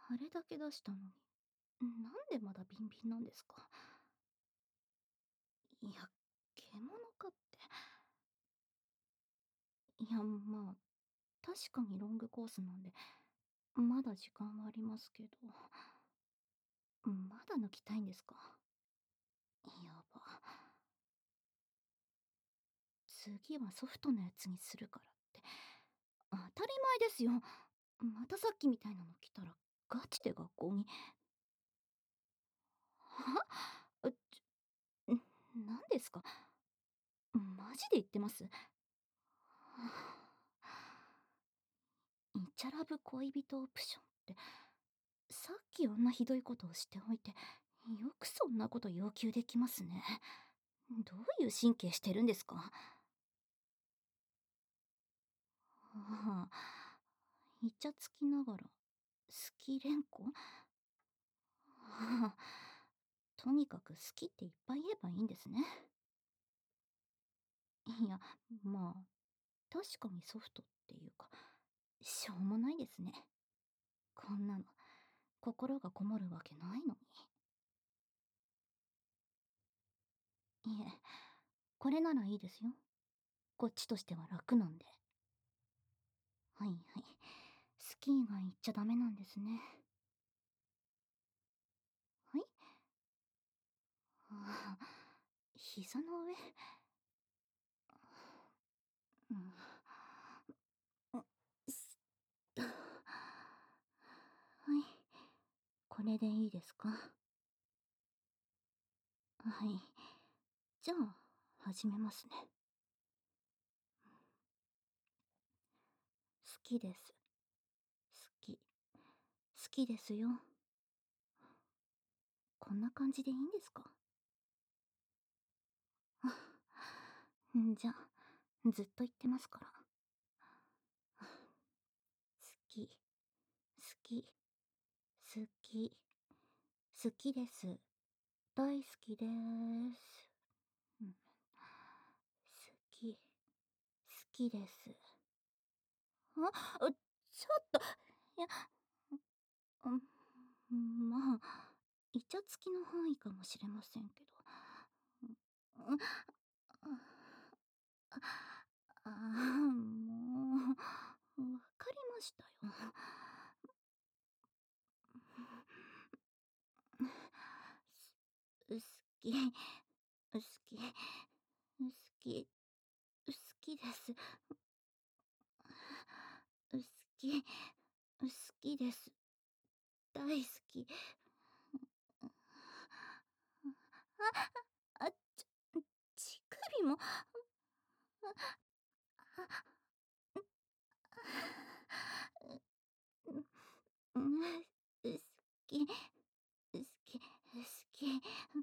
あれだけ出したのに、なんでまだビンビンなんですか？いや、獣かって。いや、まあ、確かにロングコースなんで、まだ時間はありますけど。まだ抜きたいんですか？やば。次はソフトのやつにするからって。当たり前ですよ。またさっきみたいなの来たら、ガチで学校に。は何ですか？マジで言ってます？イチャラブ恋人オプションって、さっきあんなひどいことをしておいて、よくそんなこと要求できますね。どういう神経してるんですか？ああ、イチャつきながら、好き連呼ああ、とにかく好きっていっぱい言えばいいんですね。いや、まあ、確かにソフトっていうか、しょうもないですね。こんなの、心がこもるわけないのに。いえ、これならいいですよ。こっちとしては楽なんで。はいはい。好き以外言っちゃダメなんですね。はい。ああ、膝の上。うん。すっと。はい。これでいいですか？はい。じゃあ、始めますね。好きです。好き。好きですよ。こんな感じでいいんですか？じゃあ、ずっと言ってますから。好き、好き、好き、好きです。大好きです。うん、好き、好きです。ちょっと、いや、まあ、イチャつきの範囲かもしれませんけど。うん、もう、わかりましたよ。好き、好き、好き、好きです。好き、好きです。大好き。あ、乳首も、好き、好き、好き、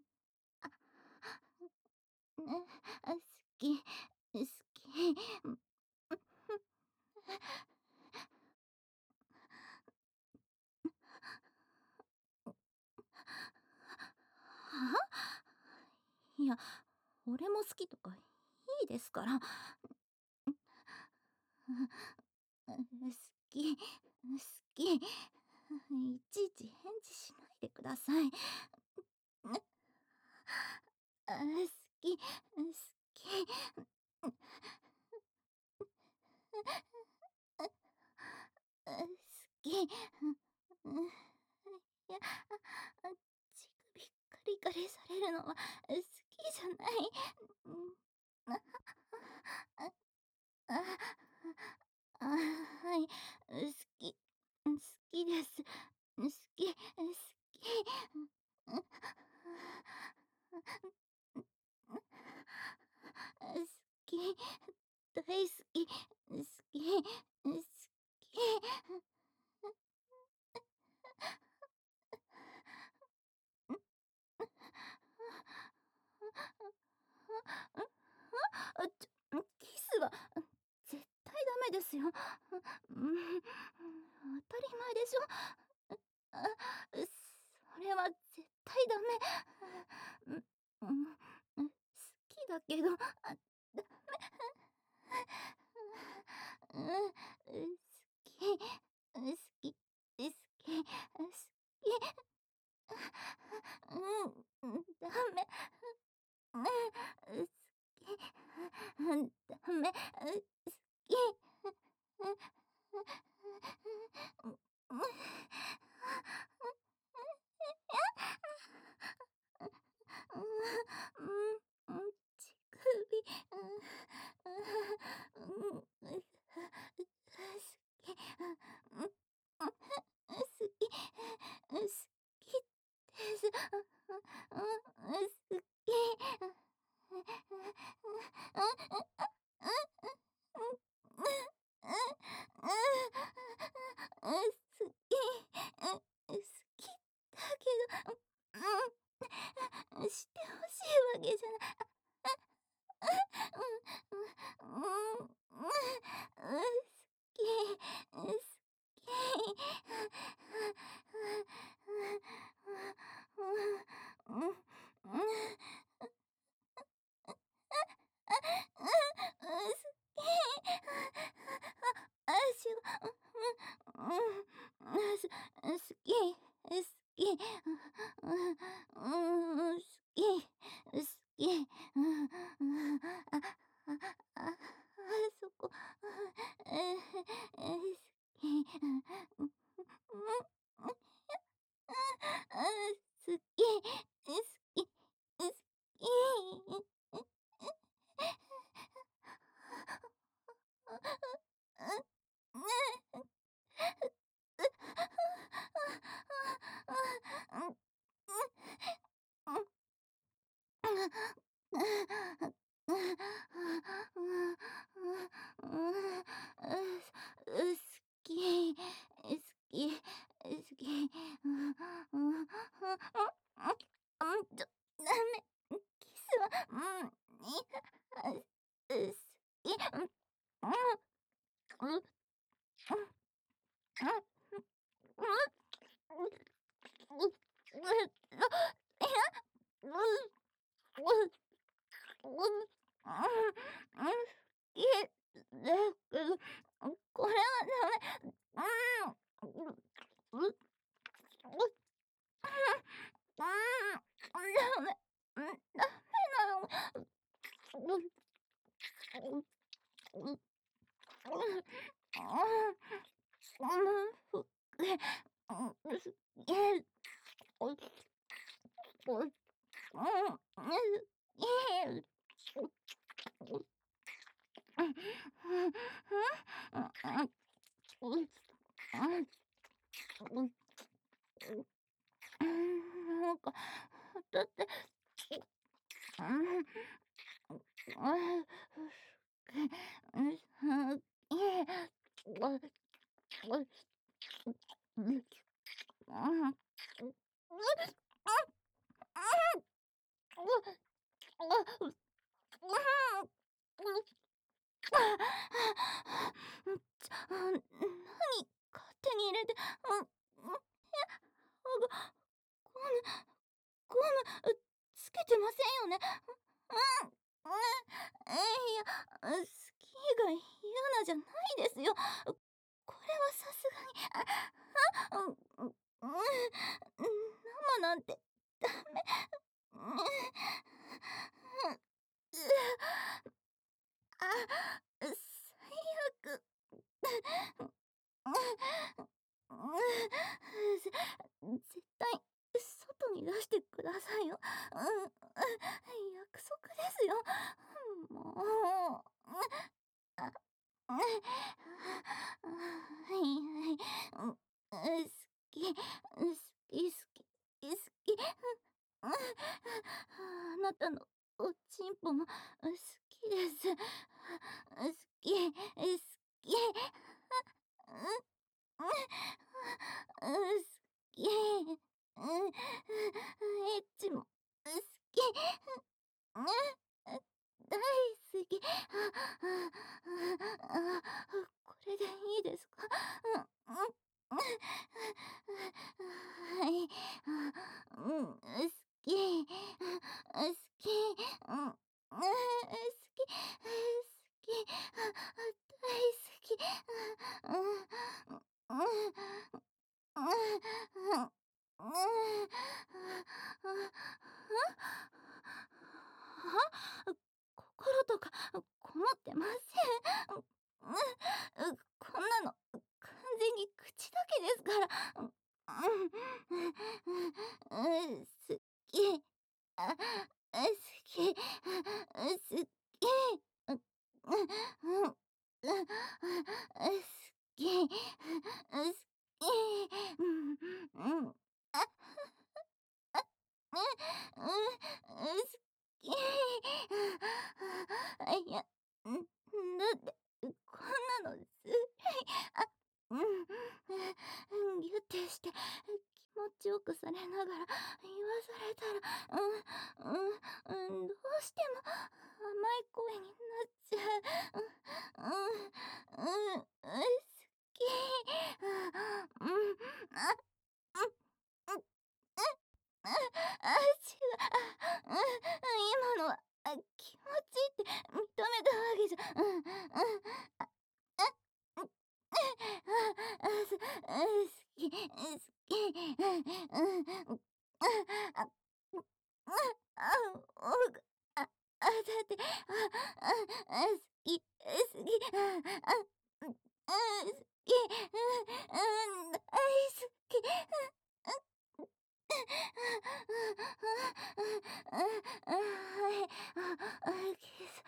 好き、好き。はいや、俺も好きとかいいですから。好き、好き。いちいち返事しないでください。好き、好き。好き。いや、乳首カリカリされるのは好きじゃない。あ、あ、あ、はい、き、好きです。好き、好き。好き、大好き、好き、好き。キスは絶対ダメですよ。当たり前でしょ。あ、それは絶対ダメ。好きだけど、ダメ。好き、好き、好き、好乳首、好きです。好き。好きだけど、してほしいわけじゃない。好き。そこ、好き、好き、好き。好き、好き、好き。ダメ。キスは、好き。いえ、だけど、これはダメ。ダメ。ダメなの。なんか、だって、何勝手に入れて、ゴム、ゴム、つけてませんよね。いや、スキーが言うなじゃないですよ。これはさすがに、生なんてダメ。最悪。絶対、外に出してくださいよ。約束ですよ。もう。はいはい。好き、好き、好き、好き。あなたのおちんぽも好きです。好き、好き。好き。エッチも好き。大好き。これでいいですか？はい。好き。好き。好き。好き。大好き。心とかこもってません。こんなのだけですから。好き。あ、好き。好き。う、うん、好き。好き。うん、うん。あ、好き。いや、だってこんなのあ、ギュッてして気持ちよくされながら言わされたら、どうしても甘い声になっちゃう。好き。うん、あ、うん、うん、あ、違う。今のは、気持ちいいって認めたわけじゃ、あ、あ、うん、好き、好き、あ、あ、だって、好き、好き、好き、大好き。キス。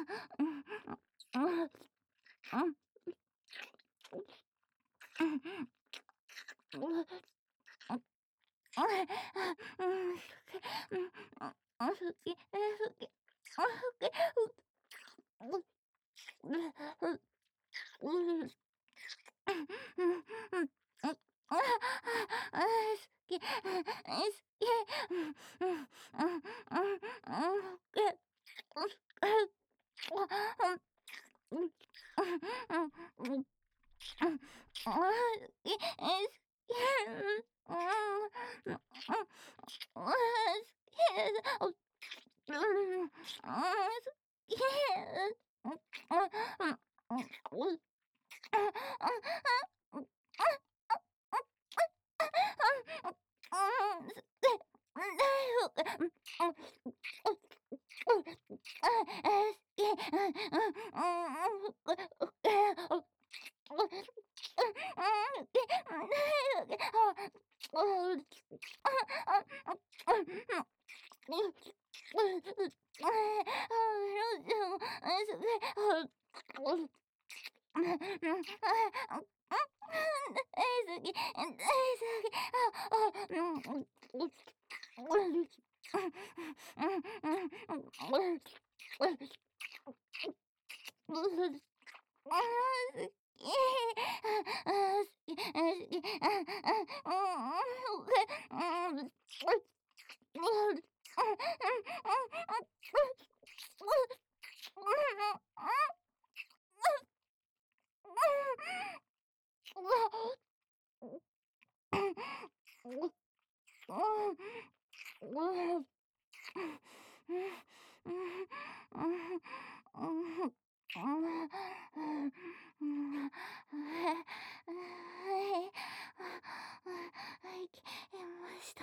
いけました。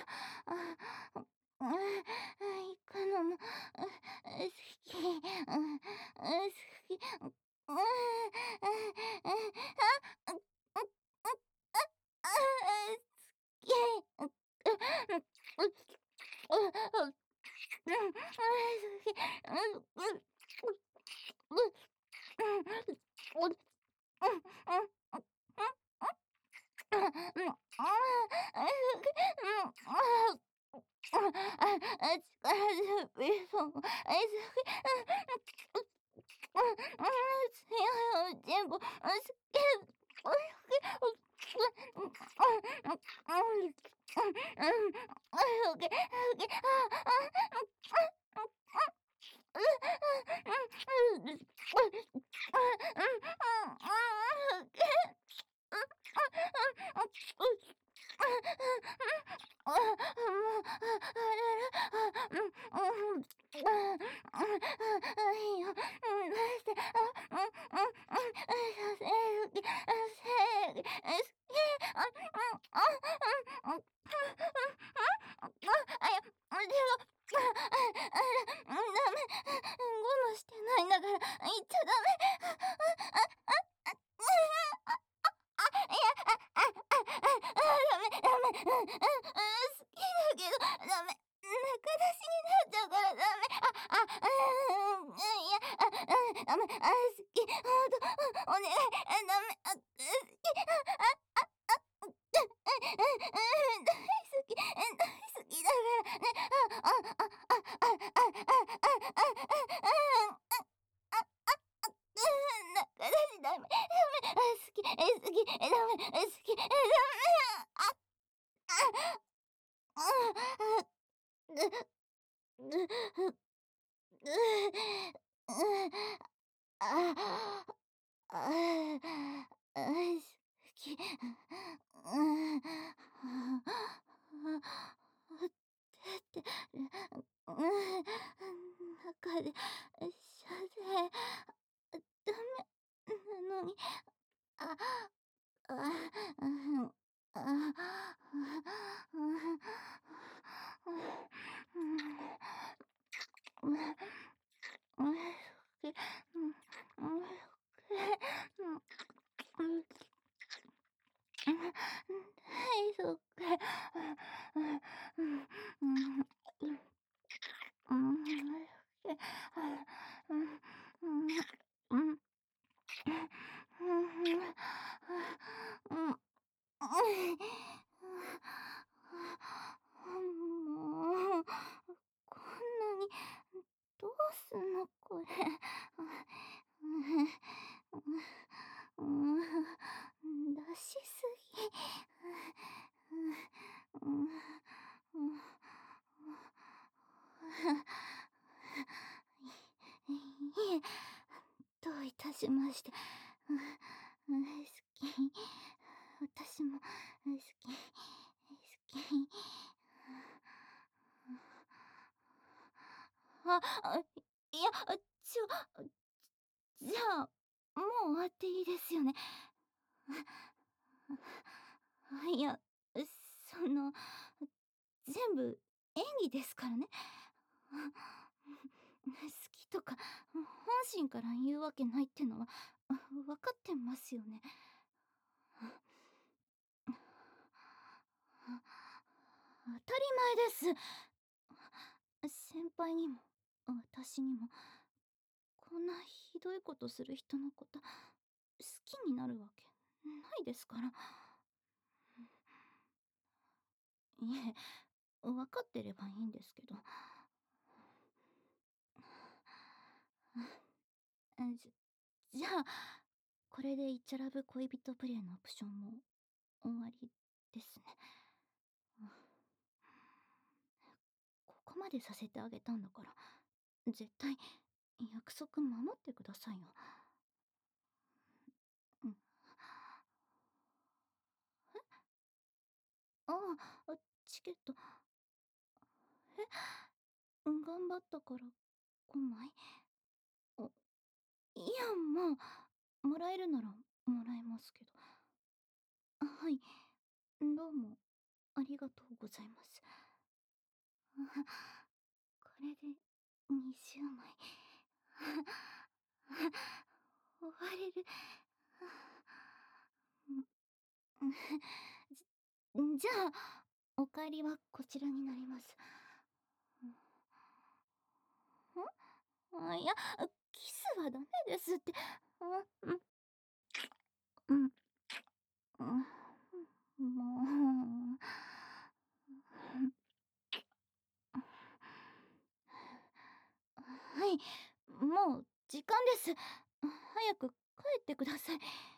行くのも好き。好き。全部好してないんだから言っちゃダメ。 好きだけど、ダメ。仲出しになっちゃうからダメ。いや、ダメ。好き。ほんと、お願い。ダメ。好き。大好き。大好きだからね。あ、あ、あ、あ、あ、あ、あ、仲出しダメ。ダメ。好き。好き。ダメ。好き。ダメ。好き。出てる。中で、射精、ダメなのに、あ、あ、うん、あ、うん、もう、こんなに、どうすんのこれ。出しすぎ。いえ、どういたしまして。好き。私も好き。好き。いや、じゃあ、もう終わっていいですよね。いや、全部演技ですからね。好きとか、本心から言うわけないってのは、分かってますよね。当たり前です。先輩にも、私にも、こんなひどいことする人のこと、好きになるわけないですから。いえ、分かってればいいんですけど。じゃあ、これでイチャラブ恋人プレイのオプションも終わりですね。ここまでさせてあげたんだから、絶対約束守ってくださいよ。うん。あチケット。頑張ったから5枚。お、いや、まあ、もらえるならもらえますけど。はい、どうもありがとうございます。これで20枚。終われる。じゃあ、お帰りはこちらになります。いや、キスはダメですって。うん、うん、もう。はい、もう時間です。早く帰ってください。